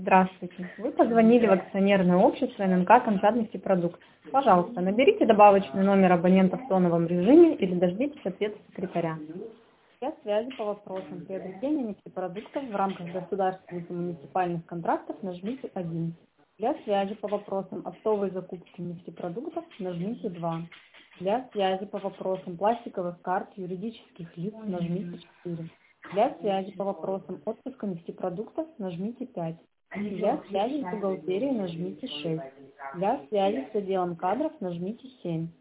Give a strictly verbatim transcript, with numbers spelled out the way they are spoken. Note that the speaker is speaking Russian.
Здравствуйте. Вы позвонили в акционерное общество эн эн ка «Камчат-нефтепродукт». Пожалуйста, наберите добавочный номер абонента в тоновом режиме или дождитесь ответа секретаря. Для связи по вопросам приобретения нефтепродуктов в рамках государственных и муниципальных контрактов нажмите один. Для связи по вопросам оптовой закупки нефтепродуктов нажмите два. Для связи по вопросам пластиковых карт юридических лиц нажмите четыре. Для связи по вопросам отпуска нефтепродуктов нажмите пять. Для связи с бухгалтерией нажмите шесть. Для связи с отделом кадров нажмите семь.